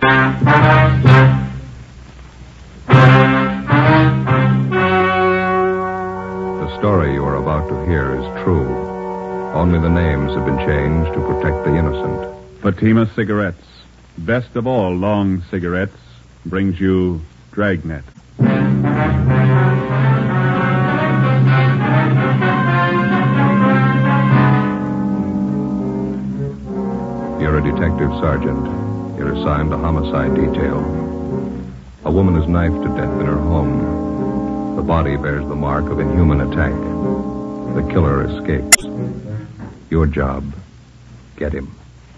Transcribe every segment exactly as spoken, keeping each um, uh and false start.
The story you are about to hear is true. Only the names have been changed to protect the innocent. Fatima Cigarettes, best of all long cigarettes, brings you Dragnet. You're a detective sergeant. You're assigned to homicide detail. A woman is knifed to death in her home. The body bears the mark of inhuman attack. The killer escapes. Your job, get him.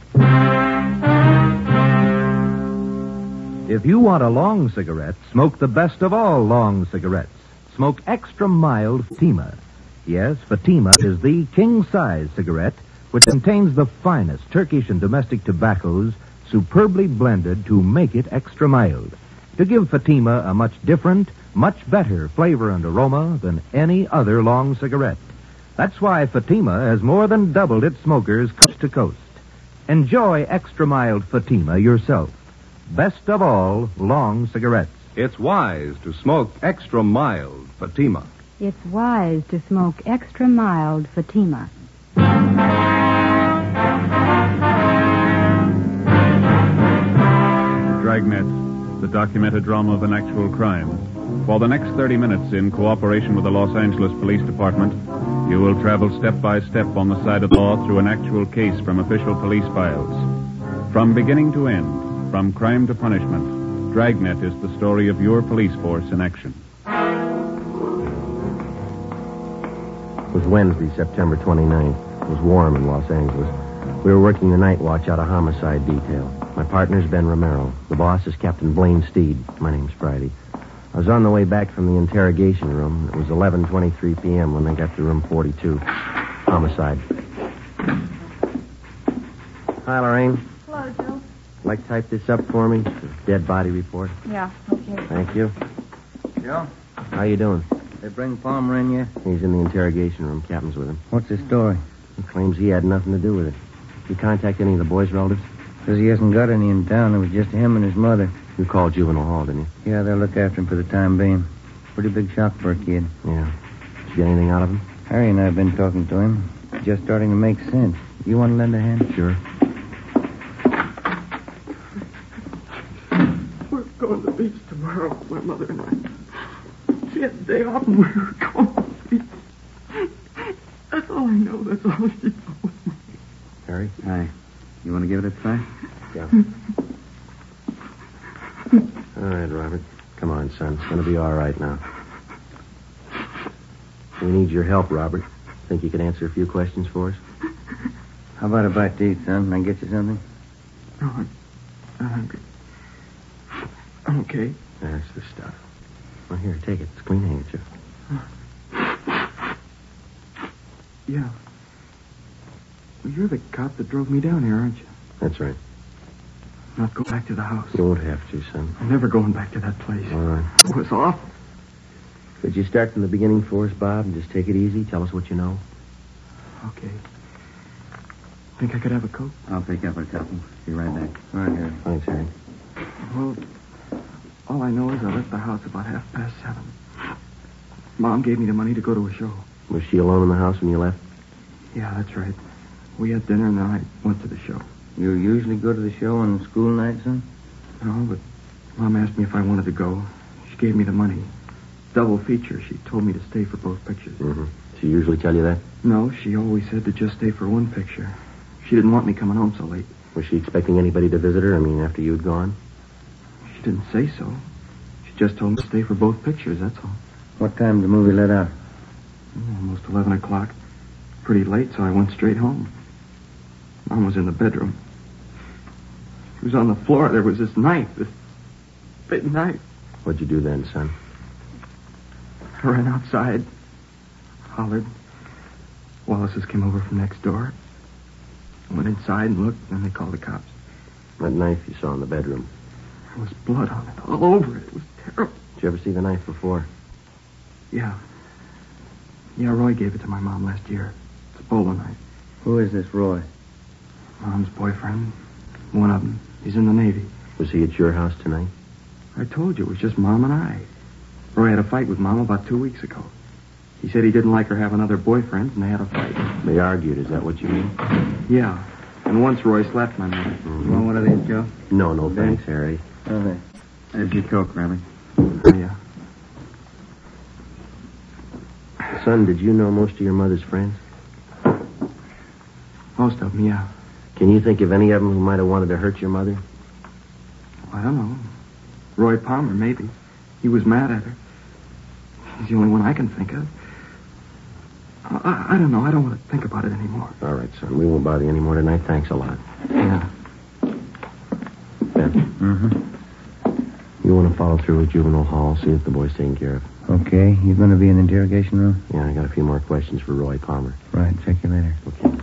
If you want a long cigarette, smoke the best of all long cigarettes. Smoke extra mild Fatima. Yes, Fatima is the king-size cigarette which contains the finest Turkish and domestic tobaccos superbly blended to make it extra mild, to give Fatima a much different, much better flavor and aroma than any other long cigarette. That's why Fatima has more than doubled its smokers coast to coast. Enjoy extra mild Fatima yourself. Best of all long cigarettes. It's wise to smoke extra mild Fatima. It's wise to smoke extra mild Fatima. Dragnet, the documented drama of an actual crime. For the next thirty minutes, in cooperation with the Los Angeles Police Department, you will travel step by step on the side of the law through an actual case from official police files. From beginning to end, from crime to punishment, Dragnet is the story of your police force in action. It was Wednesday, September twenty-ninth. It was warm in Los Angeles. We were working the night watch out of homicide detail. My partner's Ben Romero. The boss is Captain Blaine Steed. My name's Friday. I was on the way back from the interrogation room. It was eleven twenty-three p.m. when I got to room forty-two. Homicide. Hi, Lorraine. Hello, Joe. Like to type this up for me? The dead body report. Yeah, okay. Thank you. Joe, How you doing? they bring Palmer in yet? He's in the interrogation room. Captain's with him. What's his story? He claims he had nothing to do with it. You contact any of the boys' relatives? Says he hasn't got any in town. It was just him and his mother. You called juvenile hall, didn't you? Yeah, they'll look after him for the time being. Pretty big shock for a kid. Yeah. Did you get anything out of him? Harry and I have been talking to him. It's just starting to make sense. You want to lend a hand? Sure. We're going to the beach tomorrow, my mother and I. She had the day off and we were going to the beach. That's all I know. That's all she told me. Harry? Hi. You want to give it a try? Yeah. All right, Robert. Come on, son. It's going to be all right now. We need your help, Robert. Think you could answer a few questions for us? How about a bite to eat, son? Can I get you something? No, I'm not hungry. I'm okay. That's the stuff. Well, here, take it. It's a clean handkerchief. Yeah. Well, you're the cop that drove me down here, aren't you? That's right. Not go back to the house. You won't have to, son. I'm never going back to that place. All right. It was awful. Could you start from the beginning for us, Bob, and just take it easy? Tell us what you know. Okay. Think I could have a Coke? I'll pick up a couple. Be right back. Right here. Thanks, Harry. Well, all I know is I left the house about half past seven. Mom gave me the money to go to a show. Was she alone in the house when you left? Yeah, that's right. We had dinner and then I went to the show. You usually go to the show on school nights, son? No, but Mom asked me if I wanted to go. She gave me the money. Double feature. She told me to stay for both pictures. Mm-hmm. She usually tell you that? No, she always said to just stay for one picture. She didn't want me coming home so late. Was she expecting anybody to visit her? I mean, after you'd gone? She didn't say so. She just told me to stay for both pictures, that's all. What time did the movie let out? Almost eleven o'clock. Pretty late, so I went straight home. Mom was in the bedroom. She was on the floor. There was this knife, this big knife. What'd you do then, son? I ran outside, hollered. Wallace's came over from next door. Went inside and looked, and then they called the cops. That knife you saw in the bedroom. There was blood on it, all over it. It was terrible. Did you ever see the knife before? Yeah. Yeah, Roy gave it to my mom last year. It's a bowler knife. Who is this Roy? Mom's boyfriend. One of them. He's in the Navy. Was he at your house tonight? I told you, it was just Mom and I. Roy had a fight with Mom about two weeks ago. He said he didn't like her having other boyfriends, and they had a fight. They argued, is that what you mean? Yeah. And once Roy slapped my mother. Mm-hmm. You want one of these, Joe? No, no, thanks, Harry. Okay. There's your Coke, Riley. Oh, yeah. Son, did you know most of your mother's friends? Most of them, yeah. Can you think of any of them who might have wanted to hurt your mother? I don't know. Roy Palmer, maybe. He was mad at her. He's the only one I can think of. I, I, I don't know. I don't want to think about it anymore. All right, son. We won't bother you anymore tonight. Thanks a lot. Yeah. Ben, Mm-hmm. you want to follow through with juvenile hall, see if the boy's taken care of? Okay. You going to be in the interrogation room? Yeah, I got a few more questions for Roy Palmer. Right. Check you later. Okay.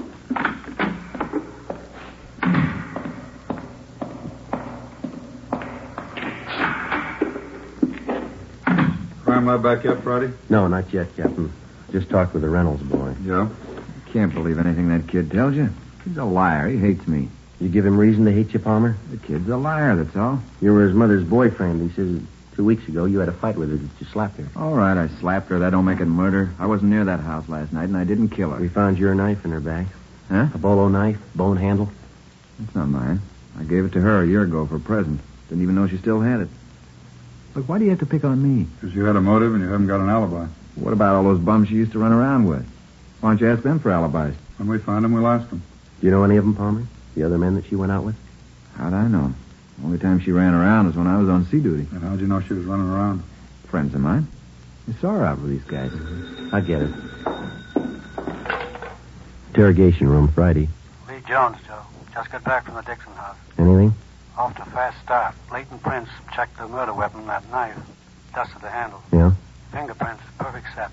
Crime lab back yet, Friday? No, not yet, Captain. Just talked with the Reynolds boy. Yeah. Can't believe anything that kid tells you. He's a liar. He hates me. You give him reason to hate you, Palmer? The kid's a liar, that's all. You were his mother's boyfriend. He says two weeks ago you had a fight with her that you slapped her. All right, I slapped her. That don't make it murder. I wasn't near that house last night, and I didn't kill her. We found your knife in her bag. Huh? A bolo knife, bone handle. That's not mine. I gave it to her a year ago for a present. Didn't even know she still had it. Look, why do you have to pick on me? Because you had a motive and you haven't got an alibi. What about all those bums you used to run around with? Why don't you ask them for alibis? When we find them, we'll ask them. Do you know any of them, Palmer? The other men that she went out with? How'd I know? The only time she ran around was when I was on sea duty. And how'd you know she was running around? Friends of mine. I saw her out with these guys. I get it. Interrogation room, Friday. Lee Jones, Joe. Just got back from the Dixon house. Anything? Off to a fast start. Leighton Prince checked the murder weapon, that knife. Dusted the handle. Yeah? Fingerprints, perfect set.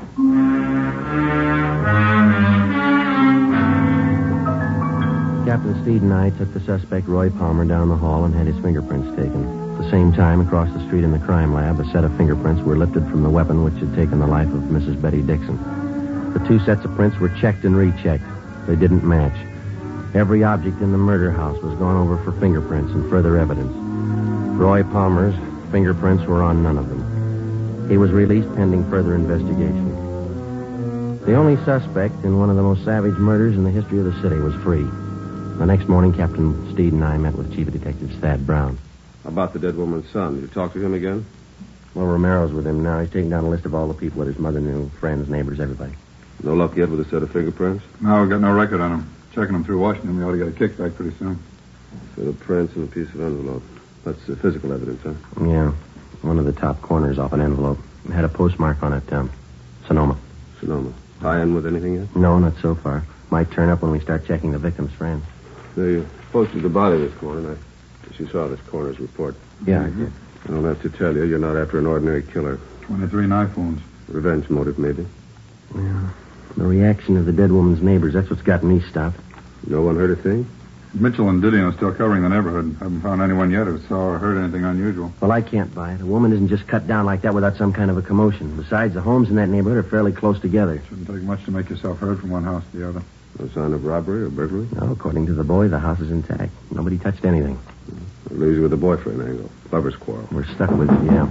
Captain Steed and I took the suspect, Roy Palmer, down the hall and had his fingerprints taken. At the same time, across the street in the crime lab, a set of fingerprints were lifted from the weapon which had taken the life of Missus Betty Dixon. The two sets of prints were checked and rechecked. They didn't match. Every object in the murder house was gone over for fingerprints and further evidence. Roy Palmer's fingerprints were on none of them. He was released pending further investigation. The only suspect in one of the most savage murders in the history of the city was free. The next morning, Captain Steed and I met with Chief Detective Thad Brown. How about the dead woman's son? Did you talk to him again? Well, Romero's with him now. He's taking down a list of all the people that his mother knew, friends, neighbors, everybody. No luck yet with a set of fingerprints? No, we've got no record on him. Checking them through Washington, we ought to get a kickback pretty soon. Set of prints and a piece of envelope. That's uh, physical evidence, huh? Yeah. One of the top corners off an envelope. It had a postmark on it, um, Sonoma. Sonoma. Tie-in with anything yet? No, not so far. Might turn up when we start checking the victim's friends. They posted the body this morning. I guess you saw this coroner's report. Yeah, I did. I don't have to tell you, you're not after an ordinary killer. twenty-three knife wounds. Revenge motive, maybe. Yeah. The reaction of the dead woman's neighbors, that's what's gotten me stopped. No one heard a thing? Mitchell and Didion are still covering the neighborhood. Haven't found anyone yet who saw or heard anything unusual. Well, I can't buy it. A woman isn't just cut down like that without some kind of a commotion. Besides, the homes in that neighborhood are fairly close together. Shouldn't take much to make yourself heard from one house to the other. No sign of robbery or burglary? No, according to the boy, the house is intact. Nobody touched anything. That leaves you with the boyfriend angle. Lover's quarrel. We're stuck with it, yeah.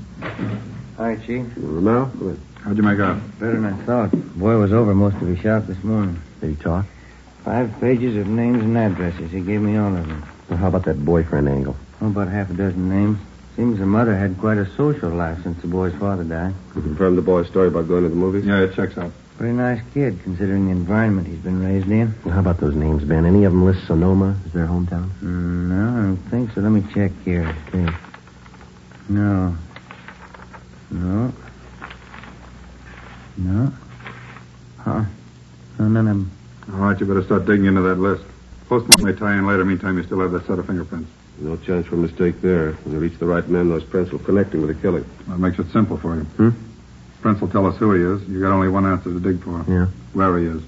Hi, Chief. Romero? Go ahead. How'd you make out? Better than I thought. Boy was over most of his shop this morning. Did he talk? Five pages of names and addresses. He gave me all of them. Well, how about that boyfriend angle? Oh, about half a dozen names. Seems the mother had quite a social life since the boy's father died. You confirmed the boy's story about going to the movies? Yeah, it checks out. Pretty nice kid, considering the environment he's been raised in. Well, how about those names, Ben? Any of them list Sonoma as their hometown? Mm, no, I don't think so. Let me check here. Okay. No. No. No. Huh. No, none of them. All right, you better start digging into that list. Postmark may tie in later. Meantime, you still have that set of fingerprints. No chance for a mistake there. When you reach the right men, those prints will connect him with the killing. That makes it simple for you. Hmm? Prince will tell us who he is. You got only one answer to dig for. Yeah. Where he is.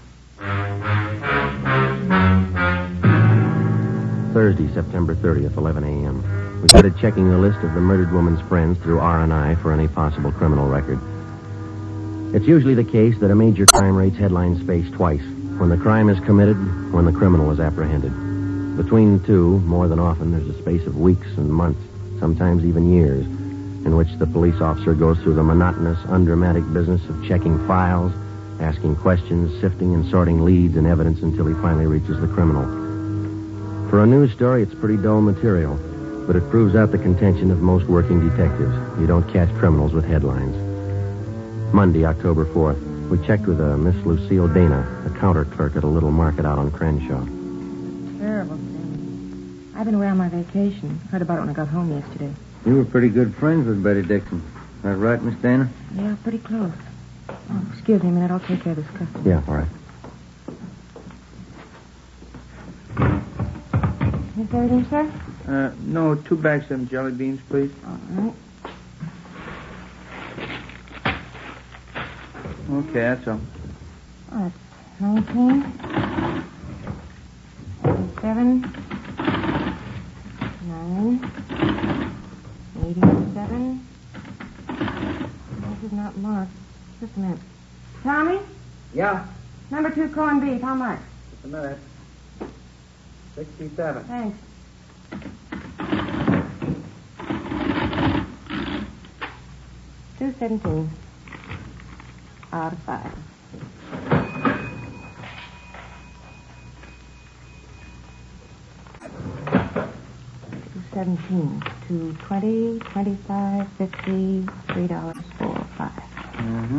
Thursday, September thirtieth, eleven a.m. We started checking the list of the murdered woman's friends through R and I for any possible criminal record. It's usually the case that a major crime rate's headline space twice. When the crime is committed, when the criminal is apprehended. Between the two, more than often, there's a space of weeks and months, sometimes even years, in which the police officer goes through the monotonous, undramatic business of checking files, asking questions, sifting and sorting leads and evidence until he finally reaches the criminal. For a news story, it's pretty dull material, but it proves out the contention of most working detectives. You don't catch criminals with headlines. Monday, October fourth. We checked with a Miss Lucille Dana, a counter clerk at a little market out on Crenshaw. Terrible thing. I've been away on my vacation. Heard about it when I got home yesterday. You were pretty good friends with Betty Dixon. Is that right, Miss Dana? Yeah, pretty close. Oh, excuse me a minute. I'll take care of this customer. Yeah, all right. Is there anything, sir? Uh, no, two bags of them jelly beans, please. All right. Okay, that's all. Oh, that's nineteen. Seven. Nine. Eighty-seven. This is not marked. Just a minute. Tommy? Yeah. Number two corned beef. How much? Just a minute. Sixty-seven. Thanks. Two seventeen. Out of five. Two seventeen. Two twenty, twenty-five, fifty, three dollars, four, five. Mm-hmm.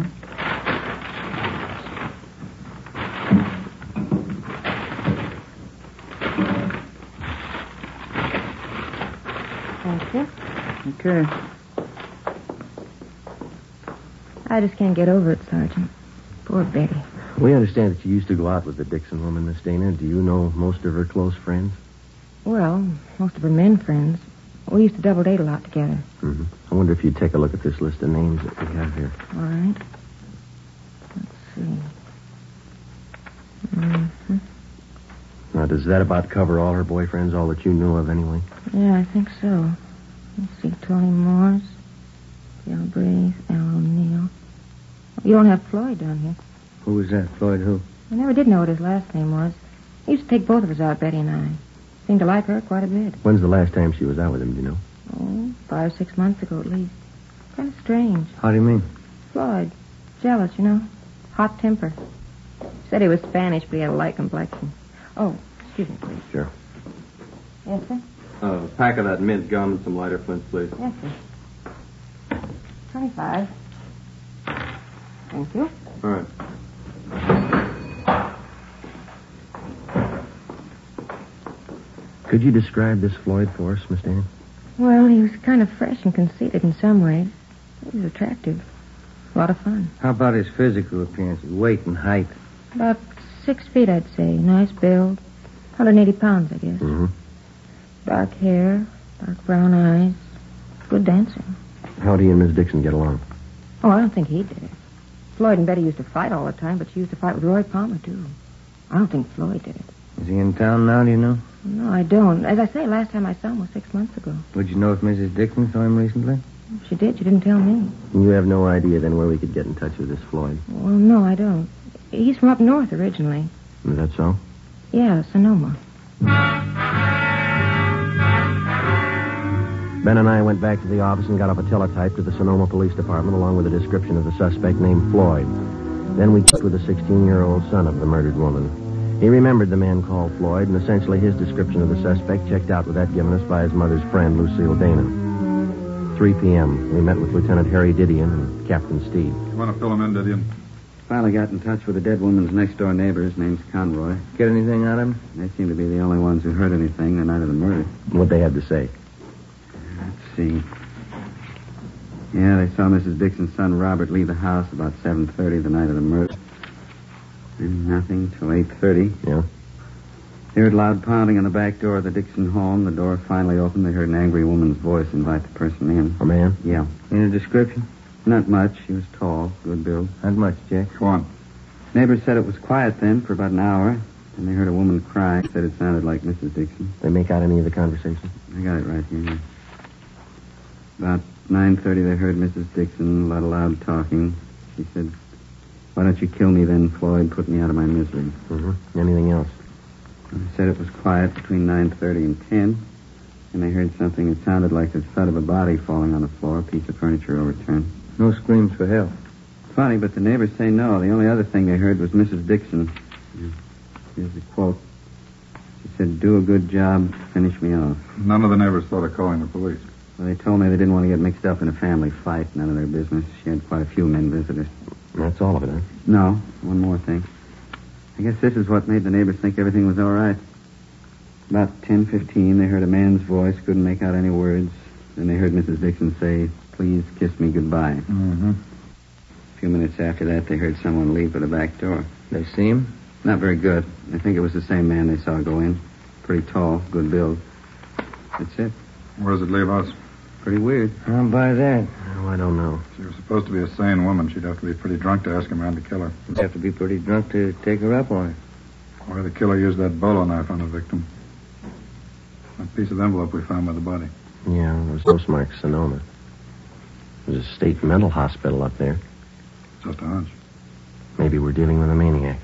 Thank you. Okay. I just can't get over it, Sergeant. Poor Betty. We understand that you used to go out with the Dixon woman, Miss Dana. Do you know most of her close friends? Well, most of her men friends. We used to double date a lot together. Mm-hmm. I wonder if you'd take a look at this list of names that we have here. All right. Let's see. Mm-hmm. Now, does that about cover all her boyfriends, all that you knew of anyway? Yeah, I think so. Let's see. Tony Morse, Galbraith, Al O'Neill. You don't have Floyd down here. Who was that, Floyd who? I never did know what his last name was. He used to take both of us out, Betty and I. Seemed to like her quite a bit. When's the last time she was out with him, do you know? Oh, five, six months ago at least. Kind of strange. How do you mean? Floyd. Jealous, you know. Hot temper. Said he was Spanish, but he had a light complexion. Oh, excuse me, please. Sure. Yes, sir? Uh, a pack of that mint gum and some lighter flints, please. Yes, sir. Twenty-five. Thank you. All right. Could you describe this Floyd for us, Miss Dana? Well, he was kind of fresh and conceited in some ways. He was attractive. A lot of fun. How about his physical appearance, his weight and height? About six feet, I'd say. Nice build. one hundred eighty pounds, I guess. Mm-hmm. Dark hair, dark brown eyes. Good dancer. How'd he and Miss Dixon get along? Oh, I don't think he did. Floyd and Betty used to fight all the time, but she used to fight with Roy Palmer, too. I don't think Floyd did it. Is he in town now, do you know? No, I don't. As I say, last time I saw him was six months ago. Would you know if Missus Dixon saw him recently? She did. She didn't tell me. You have no idea, then, where we could get in touch with this Floyd? Well, no, I don't. He's from up north originally. Is that so? Yeah, Sonoma. Ben and I went back to the office and got up a teletype to the Sonoma Police Department along with a description of the suspect named Floyd. Then we checked with the sixteen-year-old son of the murdered woman. He remembered the man called Floyd, and essentially his description of the suspect checked out with that given us by his mother's friend, Lucille Dana. three p.m. We met with Lieutenant Harry Didion and Captain Steed. You want to fill him in, Didion? Finally got in touch with the dead woman's next-door neighbor. His name's Conroy. Get anything out of him? They seem to be the only ones who heard anything the night of the murder. What they had to say? Let's see. Yeah, they saw Missus Dixon's son, Robert, leave the house about seven thirty the night of the murder. And nothing till eight thirty. Yeah? They heard loud pounding on the back door of the Dixon home. The door finally opened. They heard an angry woman's voice invite the person in. A man? Yeah. Any description? Not much. She was tall, good build. Not much, Jack. Go on. Neighbors said it was quiet then for about an hour. And they heard a woman cry. Said it sounded like Missus Dixon. They make out any of the conversation? I got it right here. About nine thirty, they heard Missus Dixon, a lot of loud talking. She said, "Why don't you kill me then, Floyd? Put me out of my misery." Mm-hmm. Anything else? They said it was quiet between nine thirty and ten. And they heard something that sounded like the thud of a body falling on the floor, a piece of furniture overturned. No screams for help. Funny, but the neighbors say no. The only other thing they heard was Missus Dixon. Here's the quote. She said, "Do a good job, finish me off." None of the neighbors thought of calling the police. Well, they told me they didn't want to get mixed up in a family fight. None of their business. She had quite a few men visitors. That's all of it, huh? No, one more thing. I guess this is what made the neighbors think everything was all right. About ten fifteen, they heard a man's voice, couldn't make out any words. Then they heard Missus Dixon say, "Please kiss me goodbye." Mm-hmm. A few minutes after that, they heard someone leave for the back door. They see him? Not very good. I think it was the same man they saw go in. Pretty tall, good build. That's it. Where does it leave us? Pretty weird. How about that? Oh, I don't know. She was supposed to be a sane woman. She'd have to be pretty drunk to ask him around to kill her. You'd have to be pretty drunk to take her up on it. Why the killer used that bolo knife on the victim? That piece of envelope we found by the body. Yeah, there was postmark Sonoma. There's a state mental hospital up there. Just a hunch. Maybe we're dealing with a maniac.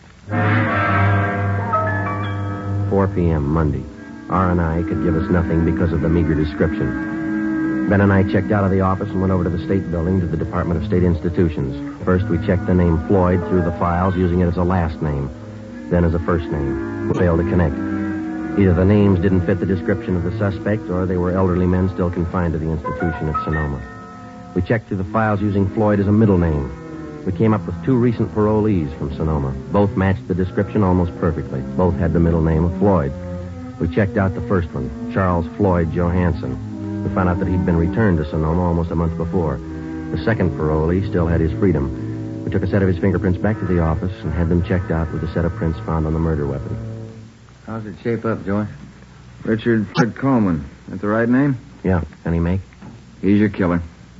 four p.m. Monday. R and I could give us nothing because of the meager description. Ben and I checked out of the office and went over to the state building to the Department of State Institutions. First, we checked the name Floyd through the files, using it as a last name, then as a first name. We failed to connect. Either the names didn't fit the description of the suspect, or they were elderly men still confined to the institution at Sonoma. We checked through the files using Floyd as a middle name. We came up with two recent parolees from Sonoma. Both matched the description almost perfectly. Both had the middle name of Floyd. We checked out the first one, Charles Floyd Johansson. We found out that he'd been returned to Sonoma almost a month before. The second parolee still had his freedom. We took a set of his fingerprints back to the office and had them checked out with a set of prints found on the murder weapon. How's it shape up, Joyce? Richard Fred Coleman. That the right name? Yeah. Any make? He's your killer.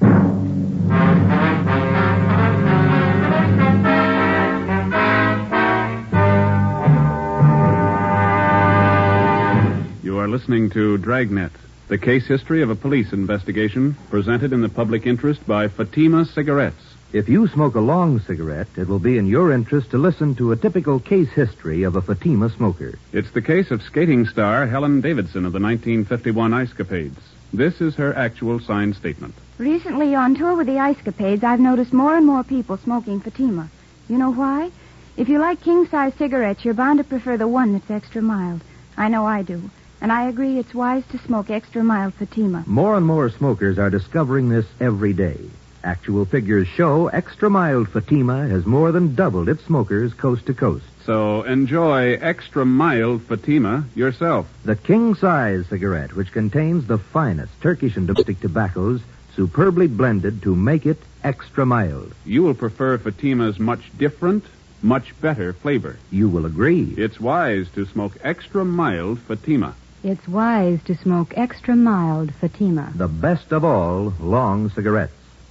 You are listening to Dragnet, the case history of a police investigation presented in the public interest by Fatima Cigarettes. If you smoke a long cigarette, it will be in your interest to listen to a typical case history of a Fatima smoker. It's the case of skating star Helen Davidson of the nineteen fifty-one Ice Capades. This is her actual signed statement. Recently, on tour with the Ice Capades, I've noticed more and more people smoking Fatima. You know why? If you like king-size cigarettes, you're bound to prefer the one that's extra mild. I know I do. And I agree it's wise to smoke extra mild Fatima. More and more smokers are discovering this every day. Actual figures show extra mild Fatima has more than doubled its smokers coast to coast. So enjoy extra mild Fatima yourself. The king-size cigarette, which contains the finest Turkish and domestic tobaccos, superbly blended to make it extra mild. You will prefer Fatima's much different, much better flavor. You will agree. It's wise to smoke extra mild Fatima. It's wise to smoke extra mild Fatima. The best of all long cigarettes.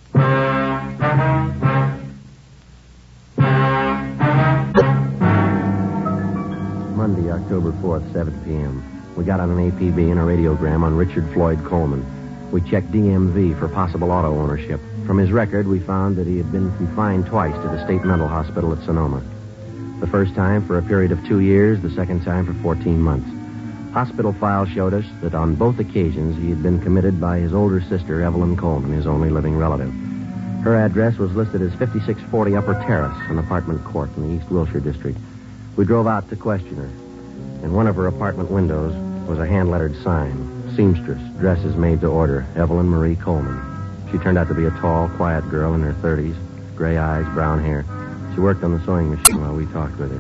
Monday, October fourth, seven p.m. We got on an A P B and a radiogram on Richard Floyd Coleman. We checked D M V for possible auto ownership. From his record, we found that he had been confined twice to the state mental hospital at Sonoma. The first time for a period of two years, the second time for fourteen months. Hospital files showed us that on both occasions he had been committed by his older sister, Evelyn Coleman, his only living relative. Her address was listed as fifty-six forty Upper Terrace, an apartment court in the East Wilshire district. We drove out to question her. In one of her apartment windows was a hand-lettered sign, seamstress, dresses made to order, Evelyn Marie Coleman. She turned out to be a tall, quiet girl in her thirties, gray eyes, brown hair. She worked on the sewing machine while we talked with her.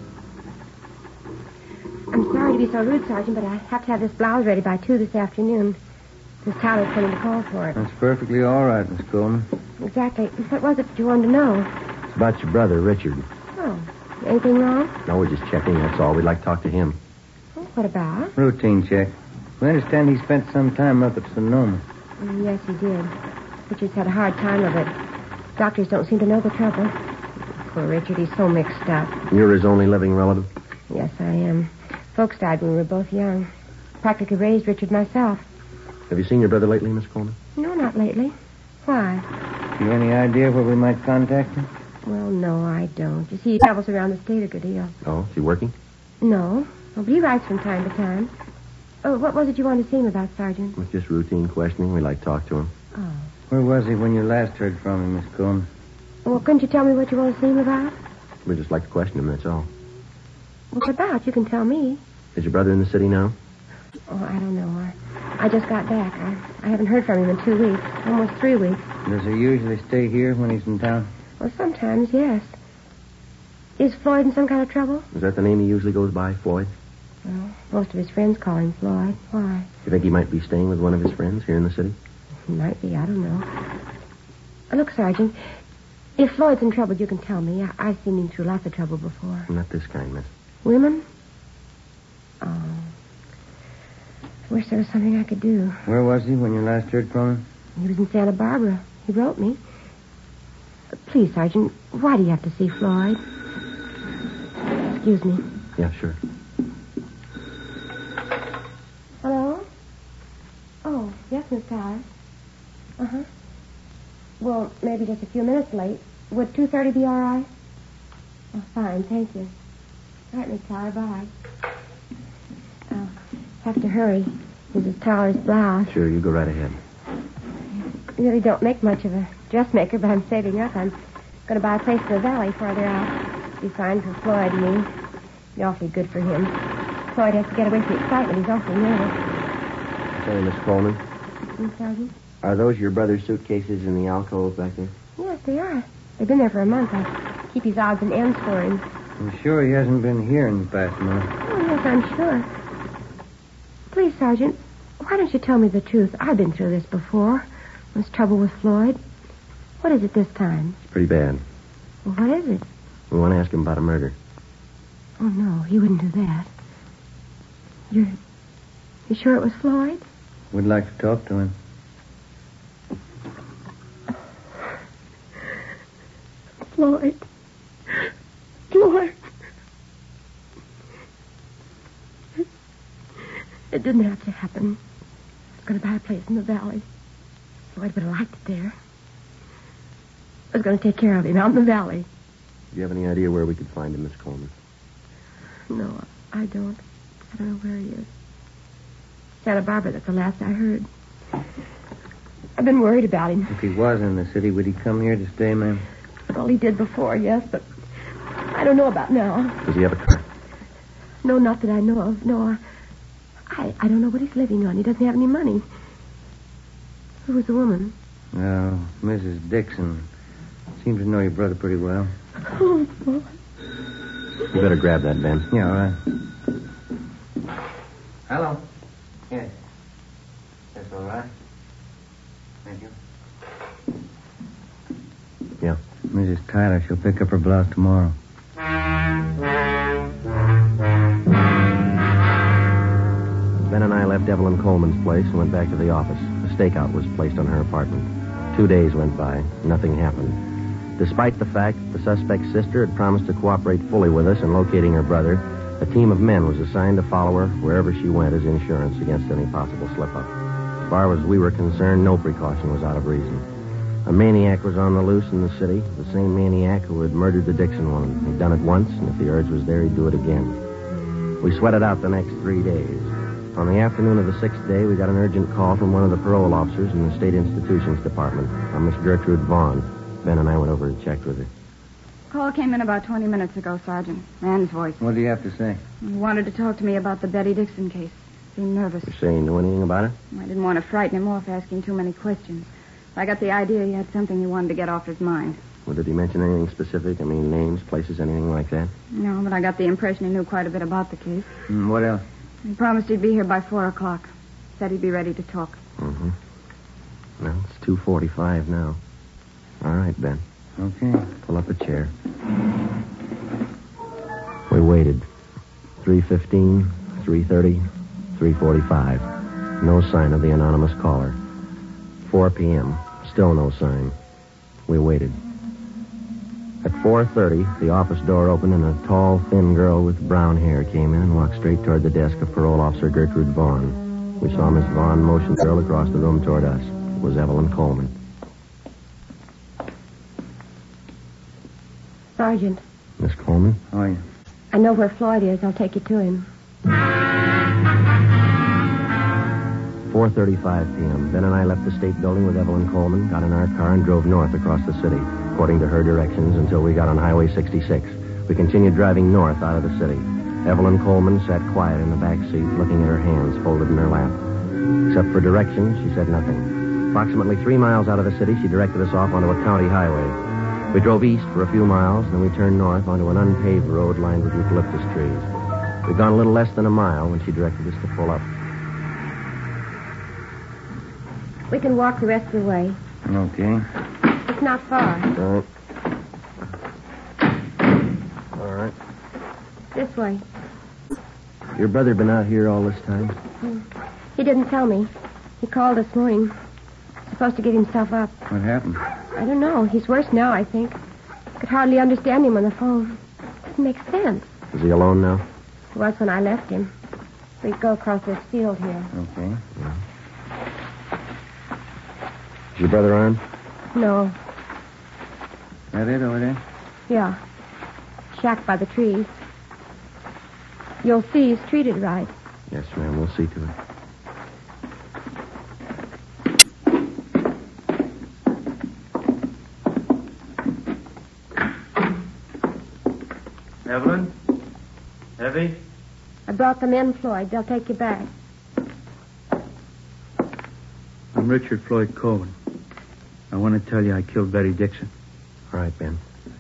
I'm sorry to be so rude, Sergeant, but I have to have this blouse ready by two this afternoon. Miss Tyler's coming to call for it. That's perfectly all right, Miss Coleman. Exactly. What was it that you wanted to know? It's about your brother, Richard. Oh, anything wrong? No, we're just checking, that's all. We'd like to talk to him. Oh, what about? Routine check. We understand he spent some time up at Sonoma. Mm, yes, he did. Richard's had a hard time of it. Doctors don't seem to know the trouble. Poor Richard, he's so mixed up. You're his only living relative? Yes, I am. Folks died when we were both young. Practically raised Richard myself. Have you seen your brother lately, Miss Coleman? No, not lately. Why? You any idea where we might contact him? Well, no, I don't. You see, he travels around the state a good deal. Oh, is he working? No. Oh, but he writes from time to time. Oh, what was it you wanted to see him about, Sergeant? It was just routine questioning. We like to talk to him. Oh. Where was he when you last heard from him, Miss Coleman? Well, couldn't you tell me what you want to see him about? We just like to question him, that's all. What's about? You can tell me. Is your brother in the city now? Oh, I don't know. I, I just got back. I, I haven't heard from him in two weeks. Almost three weeks. Does he usually stay here when he's in town? Well, sometimes, yes. Is Floyd in some kind of trouble? Is that the name he usually goes by, Floyd? Well, most of his friends call him Floyd. Why? You think he might be staying with one of his friends here in the city? He might be. I don't know. Uh, look, Sergeant, if Floyd's in trouble, you can tell me. I, I've seen him through lots of trouble before. Not this kind, miss. Women? Oh. I wish there was something I could do. Where was he when you last heard from him? He was in Santa Barbara. He wrote me. Uh, please, Sergeant, why do you have to see Floyd? Excuse me. Yeah, sure. Hello? Oh, yes, Miss Tyler. Uh-huh. Well, maybe just a few minutes late. Would two thirty be all right? Oh, fine, thank you. All right, Miss Tyler, bye. I'll have to hurry. Missus Tyler's blouse. Sure, you go right ahead. I really don't make much of a dressmaker, but I'm saving up. I'm going to buy a place in the valley farther out. Be fine for Floyd and me. Be awfully good for him. Floyd has to get away from excitement. He's awfully nervous. Say, Miss Coleman. Hmm, Sergeant? Are those your brother's suitcases in the alcove back there? Yes, they are. They've been there for a month. I keep his odds and ends for him. I'm sure he hasn't been here in the past month. Oh, yes, I'm sure. Please, Sergeant, why don't you tell me the truth? I've been through this before. There's trouble with Floyd. What is it this time? It's pretty bad. Well, what is it? We want to ask him about a murder. Oh, no, he wouldn't do that. You're... You sure it was Floyd? We'd like to talk to him. Floyd. Floyd. It didn't have to happen. I was going to buy a place in the valley. Floyd would have liked it there. I was going to take care of him out in the valley. Do you have any idea where we could find him, Miss Coleman? No, I don't. I don't know where he is. Santa Barbara, that's the last I heard. I've been worried about him. If he was in the city, would he come here to stay, ma'am? Well, he did before, yes, but I don't know about now. Does he have a car? No, not that I know of. No, I, I don't know what he's living on. He doesn't have any money. Who was the woman? Oh, Missus Dixon. Seems to know your brother pretty well. Oh, boy. You better grab that, Ben. Yeah, all right. Hello. Yes. That's all right. Thank you. Yeah. Missus Tyler, she'll pick up her blouse tomorrow. Ben and I left Evelyn Coleman's place and went back to the office. A stakeout was placed on her apartment. Two days went by. Nothing happened. Despite the fact that the suspect's sister had promised to cooperate fully with us in locating her brother, a team of men was assigned to follow her wherever she went as insurance against any possible slip-up. As far as we were concerned, no precaution was out of reason. A maniac was on the loose in the city, the same maniac who had murdered the Dixon woman. He'd done it once, and if the urge was there, he'd do it again. We sweated out the next three days. On the afternoon of the sixth day, we got an urgent call from one of the parole officers in the State Institutions Department, a Miss Gertrude Vaughn. Ben and I went over and checked with her. Call came in about twenty minutes ago, Sergeant. Man's voice. What do you have to say? He wanted to talk to me about the Betty Dixon case. Seemed nervous. You say he knew anything about it? I didn't want to frighten him off asking too many questions. I got the idea he had something he wanted to get off his mind. Well, did he mention anything specific? I mean, names, places, anything like that? No, but I got the impression he knew quite a bit about the case. Mm, what else? He promised he'd be here by four o'clock. Said he'd be ready to talk. Mm-hmm. Well, it's two forty-five now. All right, Ben. Okay. Pull up a chair. We waited. three fifteen, three thirty, three forty-five. No sign of the anonymous caller. four p.m. Still no sign. We waited. At four thirty, the office door opened and a tall, thin girl with brown hair came in and walked straight toward the desk of Parole Officer Gertrude Vaughn. We saw Miss Vaughn motion the girl across the room toward us. It was Evelyn Coleman. Sergeant. Miss Coleman? How are you? I know where Floyd is. I'll take you to him. four thirty-five p.m. Ben and I left the state building with Evelyn Coleman, got in our car, and drove north across the city, according to her directions, until we got on Highway sixty-six. We continued driving north out of the city. Evelyn Coleman sat quiet in the back seat, looking at her hands folded in her lap. Except for directions, she said nothing. Approximately three miles out of the city, she directed us off onto a county highway. We drove east for a few miles, then we turned north onto an unpaved road lined with eucalyptus trees. We'd gone a little less than a mile when she directed us to pull up. We can walk the rest of the way. Okay. It's not far. All right. All right. This way. Your brother been out here all this time? He didn't tell me. He called this morning. Supposed to give himself up. What happened? I don't know. He's worse now, I think. Could hardly understand him on the phone. Doesn't make sense. Is he alone now? He was when I left him. We'd go across this field here. Okay. Yeah. Is your brother armed? No. That it over there? Yeah. Shack by the trees. You'll see he's treated right. Yes, ma'am. We'll see to it. Evelyn? Evie? I brought them in, Floyd. They'll take you back. I'm Richard Floyd Coleman. I want to tell you I killed Betty Dixon. All right, Ben.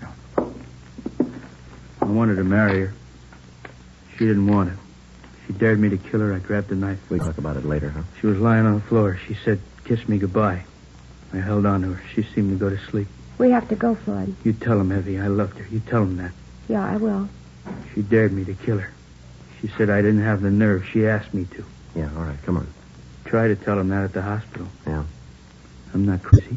I wanted to marry her. She didn't want it. She dared me to kill her. I grabbed a knife. We'll talk about it later, huh? She was lying on the floor. She said, "Kiss me goodbye." I held on to her. She seemed to go to sleep. We have to go, Floyd. You tell him, Evie, I loved her. You tell him that. Yeah, I will. She dared me to kill her. She said I didn't have the nerve. She asked me to. Yeah, all right. Come on. Try to tell him that at the hospital. Yeah. I'm not crazy.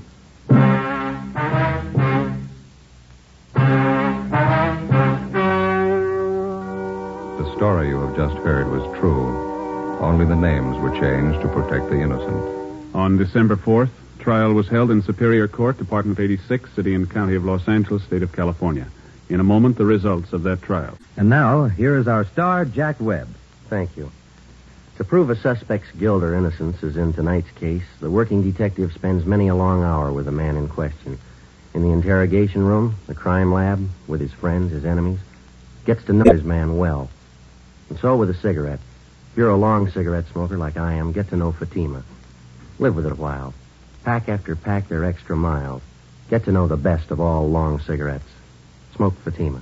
The story you have just heard was true. Only the names were changed to protect the innocent. On December fourth, trial was held in Superior Court, Department eighty-six, City and County of Los Angeles, State of California. In a moment, the results of that trial. And now, here is our star, Jack Webb. Thank you. To prove a suspect's guilt or innocence, as in tonight's case, the working detective spends many a long hour with the man in question. In the interrogation room, the crime lab, with his friends, his enemies, gets to know his man well. And so with a cigarette. If you're a long cigarette smoker like I am, get to know Fatima. Live with it a while. Pack after pack their extra miles. Get to know the best of all long cigarettes. Smoke Fatima.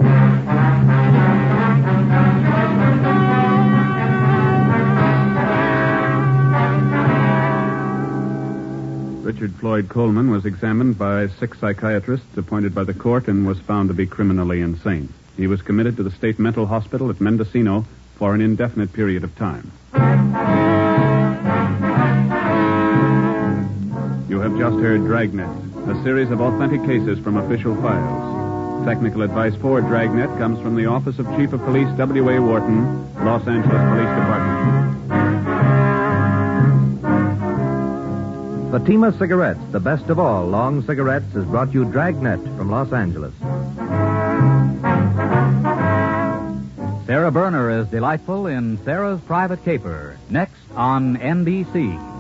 Richard Floyd Coleman was examined by six psychiatrists appointed by the court and was found to be criminally insane. He was committed to the state mental hospital at Mendocino for an indefinite period of time. You have just heard Dragnet, a series of authentic cases from official files. Technical advice for Dragnet comes from the Office of Chief of Police W A. Wharton, Los Angeles Police Department. Fatima Cigarettes, the best of all long cigarettes, has brought you Dragnet from Los Angeles. Sarah Berner is delightful in Sarah's Private Caper, next on N B C.